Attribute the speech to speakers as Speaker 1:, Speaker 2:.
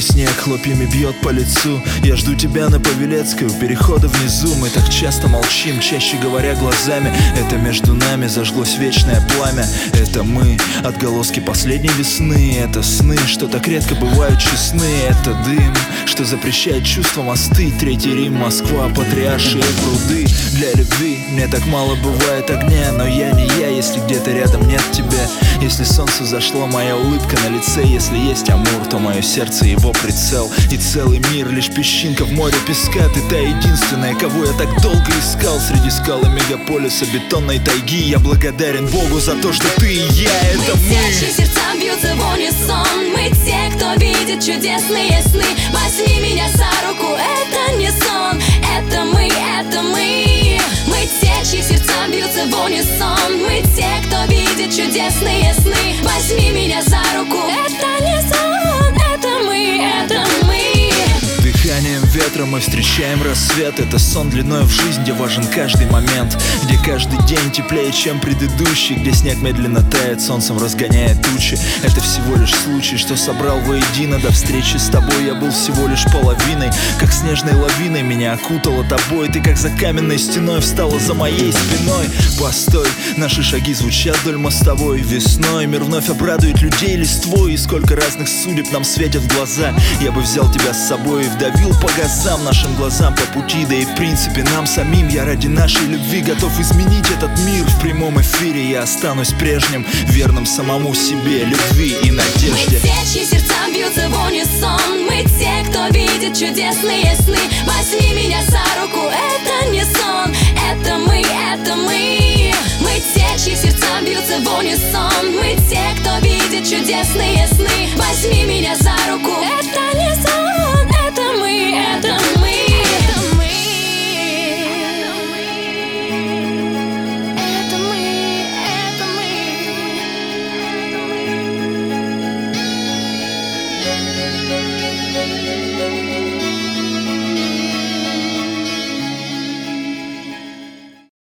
Speaker 1: Черный снег хлопьями бьет по лицу. Я жду тебя на Павелецкой, у перехода внизу. Мы так часто молчим, чаще говоря глазами. Это между нами зажглось вечное пламя. Это мы, отголоски последней весны. Это сны, что так редко бывают честны. Это дым, что запрещает чувствам остыть. Третий Рим, Москва, Патриаршие пруды. Для любви мне так мало бывает огня. Но я не я, если где-то рядом нет тебя. Если солнце зашло, моя улыбка на лице. Если есть Амур, то мое сердце его прицел. И целый мир лишь песчинка в море песка. Ты та единственная, кого я так долго искал. Среди скал и мегаполиса бетонной тайги. Я благодарен Богу за то, что ты и я, это мы.
Speaker 2: Мы те, чьи сердца бьются в унисон. Мы те, кто видит чудесные сны. Возьми меня за руку, это не сон. Это мы, это мы. Мы те, чьи сердца бьются в унисон. Мы те, кто видит чудесные сны. Возьми меня за руку, это не сон. Это мы, это мы.
Speaker 1: Дыханием ветра мы встречаем рассвет. Это сон длиной в жизнь, где важен каждый момент. Где каждый день теплее, чем предыдущий. Где снег медленно тает, солнцем разгоняя тучи. Это всего лишь случай, что собрал воедино. До встречи с тобой я был всего лишь половиной. Как снежной лавиной меня окутала тобой. Ты как за каменной стеной встала за моей спиной. Постой, наши шаги звучат вдоль мостовой. Весной мир вновь обрадует людей листвой. И сколько разных судеб нам светят в глаза. Я бы взял тебя с собой и вдавил по газам нашим глазам по пути. Да и в принципе нам самим. Я ради нашей любви готов изменить этот мир. В прямом эфире я останусь прежним, верным самому себе, любви и надежде.
Speaker 2: Мы те, чьи сердца бьются в унисон. Мы те, кто видит чудесные сны. Возьми меня за руку, это не сон. Это мы, это мы. Мы те, чьи сердца бьются в унисон. Мы те, кто видит чудесные сны. Возьми меня за руку.